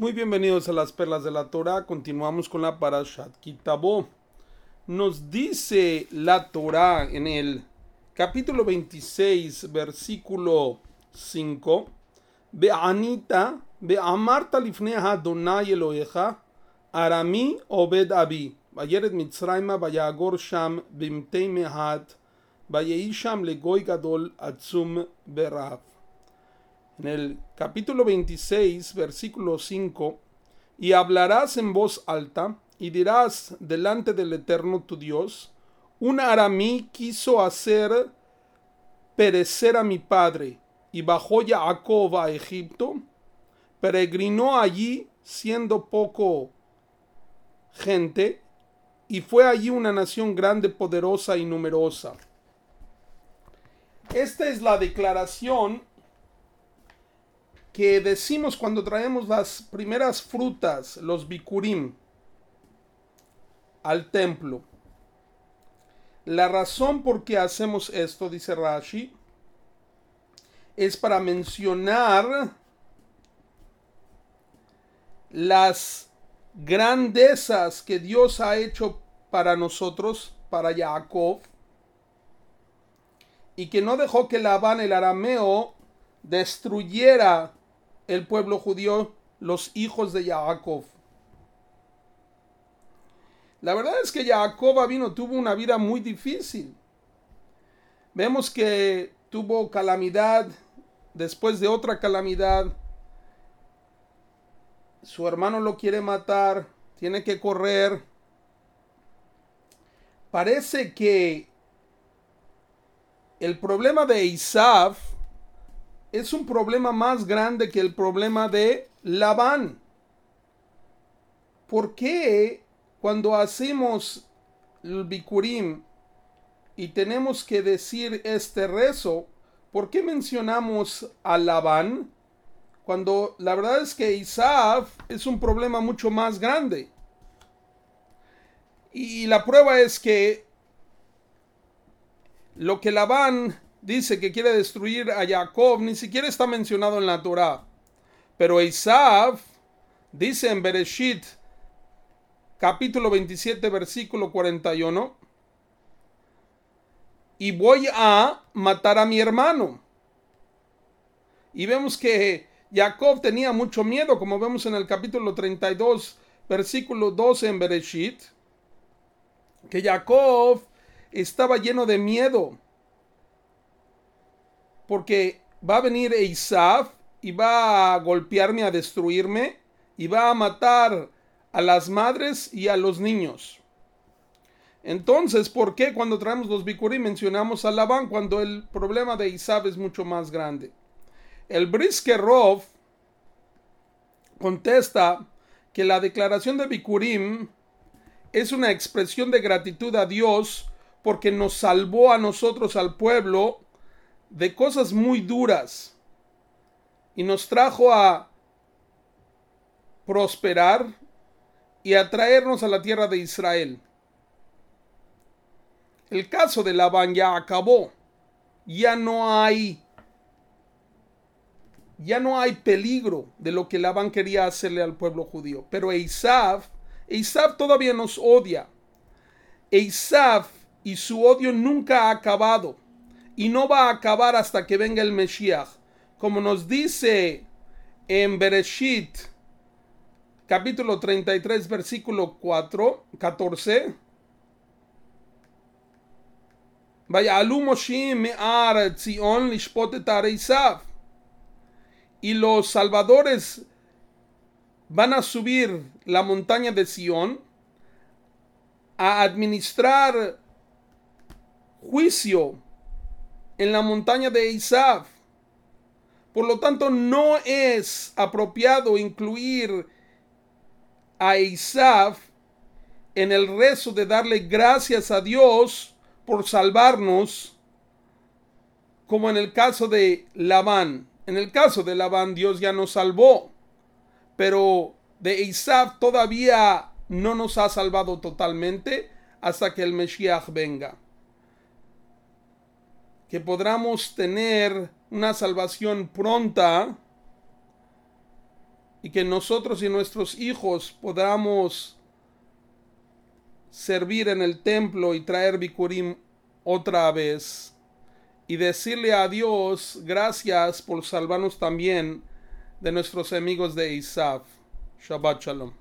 Muy bienvenidos a las perlas de la Torah. Continuamos con la Parashat Kitabo. Nos dice la Torah en el capítulo 26, versículo 5: Be'anita, be'amarta lifnei Adonai Elohecha, Arami obed abi, vayeret Mitzrayma vayagor sham bimtei mehat, vayei sham legoy gadol atzum berav. En el capítulo 26, versículo 5: y hablarás en voz alta y dirás delante del Eterno tu Dios: un aramí quiso hacer perecer a mi padre, y bajó Jacob a Egipto, peregrinó allí siendo poco gente, y fue allí una nación grande, poderosa y numerosa. Esta es la declaración que decimos cuando traemos las primeras frutas, los bikurim, al templo. La razón por qué hacemos esto, dice Rashi, es para mencionar las grandezas que Dios ha hecho para nosotros, para Jacob, y que no dejó que Labán el arameo destruyera el pueblo judío, los hijos de Jacob. La verdad es que Jacob tuvo una vida muy difícil. Vemos que tuvo calamidad después de otra calamidad. Su hermano lo quiere matar, tiene que correr. Parece que el problema de Esaú es un problema más grande que el problema de Labán. ¿Por qué cuando hacemos el bikurim y tenemos que decir este rezo, por qué mencionamos a Labán? Cuando la verdad es que Esaú es un problema mucho más grande. Y la prueba es que lo que Labán dice que quiere destruir a Jacob ni siquiera está mencionado en la Torah. Pero Esaú dice en Bereshit, capítulo 27, versículo 41, y voy a matar a mi hermano. Y vemos que Jacob tenía mucho miedo, como vemos en el capítulo 32, versículo 12 en Bereshit, que Jacob estaba lleno de miedo, porque va a venir Esaú y va a golpearme, a destruirme, y va a matar a las madres y a los niños. Entonces, ¿por qué cuando traemos los bikurim mencionamos a Labán cuando el problema de Esaú es mucho más grande? El Brisker Rov contesta que la declaración de bikurim es una expresión de gratitud a Dios porque nos salvó a nosotros, al pueblo, de cosas muy duras y nos trajo a prosperar y a traernos a la tierra de Israel. El caso de Labán ya acabó. Ya no hay peligro de lo que Labán quería hacerle al pueblo judío. Pero Esaú todavía nos odia. Esaú y su odio nunca ha acabado. Y no va a acabar hasta que venga el Mesías. Como nos dice en Bereshit, capítulo 33, versículo 14. Vaya'alu Moshe me'ar Zion lishpot et ha'ar Esaú. Y los salvadores van a subir la montaña de Sion a administrar juicio en la montaña de Esaú. Por lo tanto, no es apropiado incluir a Esaú en el rezo de darle gracias a Dios por salvarnos, como en el caso de Labán. En el caso de Labán, Dios ya nos salvó, pero de Esaú todavía no nos ha salvado totalmente hasta que el Mesías venga. Que podamos tener una salvación pronta y que nosotros y nuestros hijos podamos servir en el templo y traer Bikurim otra vez y decirle a Dios gracias por salvarnos también de nuestros enemigos de Isaf. Shabbat Shalom.